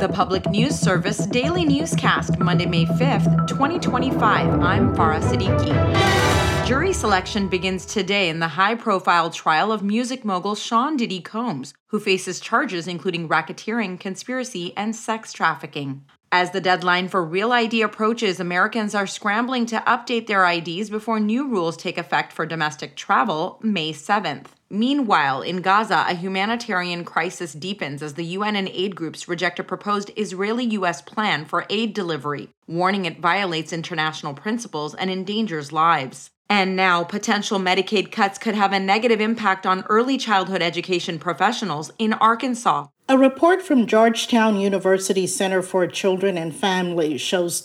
The Public News Service Daily Newscast, Monday, May 5th, 2025. I'm Farah Siddiqui. Jury selection begins today in the high-profile trial of music mogul Sean Diddy Combs, who faces charges including racketeering, conspiracy, and sex trafficking. As the deadline for Real ID approaches, Americans are scrambling to update their IDs before new rules take effect for domestic travel May 7th. Meanwhile, in Gaza, a humanitarian crisis deepens as the UN and aid groups reject a proposed Israeli-U.S. plan for aid delivery, warning it violates international principles and endangers lives. And now, potential Medicaid cuts could have a negative impact on early childhood education professionals in Arkansas. A report from Georgetown University Center for Children and Families shows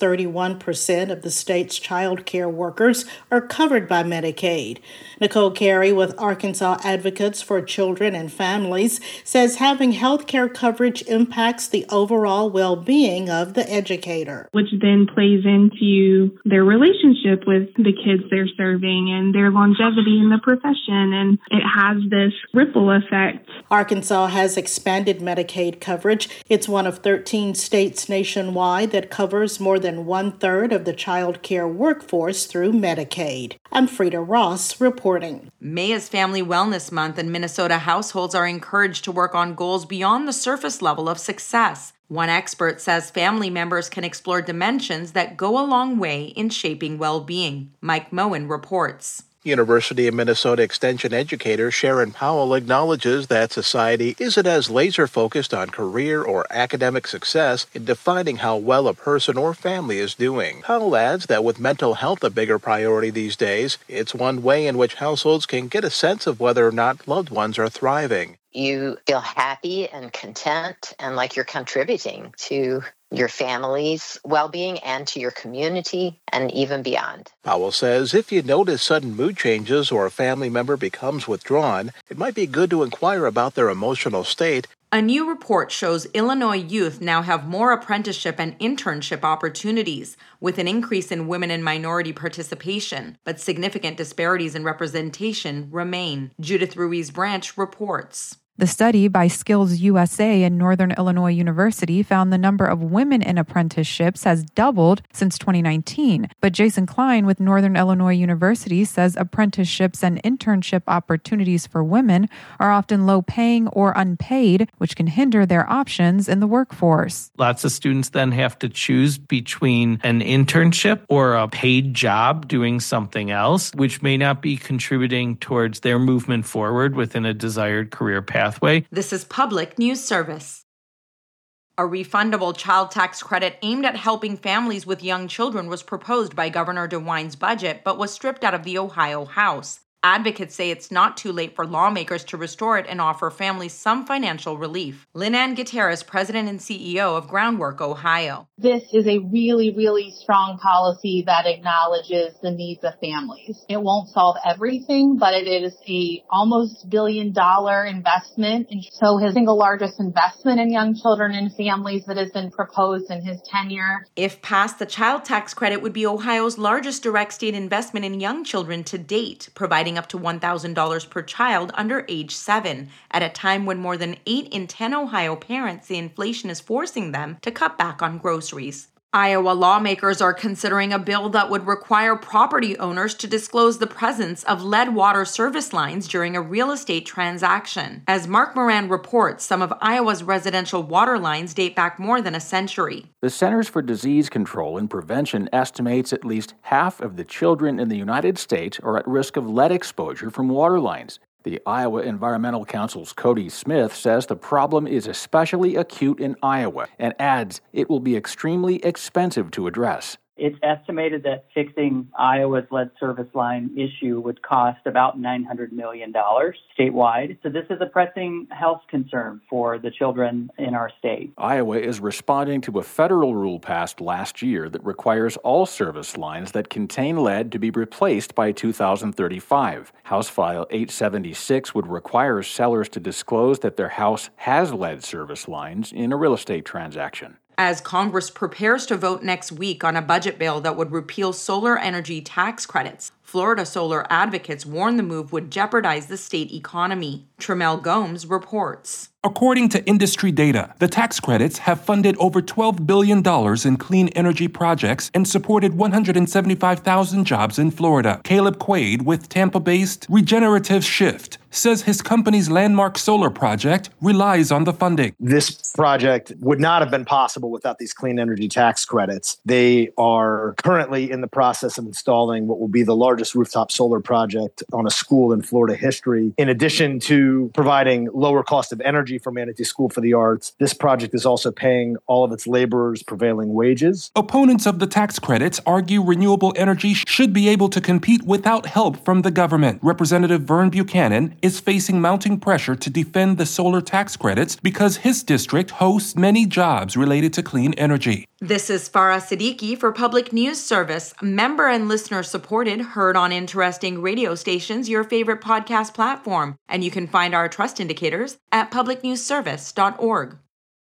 31% of the state's child care workers are covered by Medicaid. Nicole Carey with Arkansas Advocates for Children and Families says having health care coverage impacts the overall well-being of the educator. Which then plays into their relationship with the kids they're serving and their longevity in the profession, and it has this ripple effect. Arkansas has expanded Medicaid coverage. It's one of 13 states nationwide that covers more than 1/3 of the child care workforce through Medicaid. I'm Frida Ross reporting. May is Family Wellness Month, and Minnesota households are encouraged to work on goals beyond the surface level of success. One expert says family members can explore dimensions that go a long way in shaping well-being. Mike Moen reports. University of Minnesota Extension educator Sharon Powell acknowledges that society isn't as laser-focused on career or academic success in defining how well a person or family is doing. Powell adds that with mental health a bigger priority these days, it's one way in which households can get a sense of whether or not loved ones are thriving. You feel happy and content and like you're contributing to your family's well-being and to your community and even beyond. Powell says if you notice sudden mood changes or a family member becomes withdrawn, it might be good to inquire about their emotional state. A new report shows Illinois youth now have more apprenticeship and internship opportunities, with an increase in women and minority participation, but significant disparities in representation remain. Judith Ruiz Branch reports. The study by Skills USA and Northern Illinois University found the number of women in apprenticeships has doubled since 2019. But Jason Klein with Northern Illinois University says apprenticeships and internship opportunities for women are often low paying or unpaid, which can hinder their options in the workforce. Lots of students then have to choose between an internship or a paid job doing something else, which may not be contributing towards their movement forward within a desired career pathway. This is Public News Service. A refundable child tax credit aimed at helping families with young children was proposed by Governor DeWine's budget, but was stripped out of the Ohio House. Advocates say it's not too late for lawmakers to restore it and offer families some financial relief. Lynn-Ann Gutierrez, President and CEO of Groundwork Ohio. This is a really, really strong policy that acknowledges the needs of families. It won't solve everything, but it is a almost $1 billion investment. And so his single largest investment in young children and families that has been proposed in his tenure. If passed, the child tax credit would be Ohio's largest direct state investment in young children to date, providing up to $1,000 per child under age 7, at a time when more than 8 in 10 Ohio parents say inflation is forcing them to cut back on groceries. Iowa lawmakers are considering a bill that would require property owners to disclose the presence of lead water service lines during a real estate transaction. As Mark Moran reports, some of Iowa's residential water lines date back more than a century. The Centers for Disease Control and Prevention estimates at least half of the children in the United States are at risk of lead exposure from water lines. The Iowa Environmental Council's Cody Smith says the problem is especially acute in Iowa and adds it will be extremely expensive to address. It's estimated that fixing Iowa's lead service line issue would cost about $900 million statewide. So this is a pressing health concern for the children in our state. Iowa is responding to a federal rule passed last year that requires all service lines that contain lead to be replaced by 2035. House File 876 would require sellers to disclose that their house has lead service lines in a real estate transaction. As Congress prepares to vote next week on a budget bill that would repeal solar energy tax credits, Florida solar advocates warn the move would jeopardize the state economy. Tremel Gomes reports. According to industry data, the tax credits have funded over $12 billion in clean energy projects and supported 175,000 jobs in Florida. Caleb Quaid with Tampa-based Regenerative Shift says his company's landmark solar project relies on the funding. This project would not have been possible without these clean energy tax credits. They are currently in the process of installing what will be the largest rooftop solar project on a school in Florida history. In addition to providing lower cost of energy for Manatee School for the Arts, this project is also paying all of its laborers prevailing wages. Opponents of the tax credits argue renewable energy should be able to compete without help from the government. Representative Vern Buchanan is facing mounting pressure to defend the solar tax credits because his district hosts many jobs related to clean energy. This is Farah Siddiqui for Public News Service, member and listener supported, heard on interesting radio stations, your favorite podcast platform. And you can find our trust indicators at publicnewsservice.org.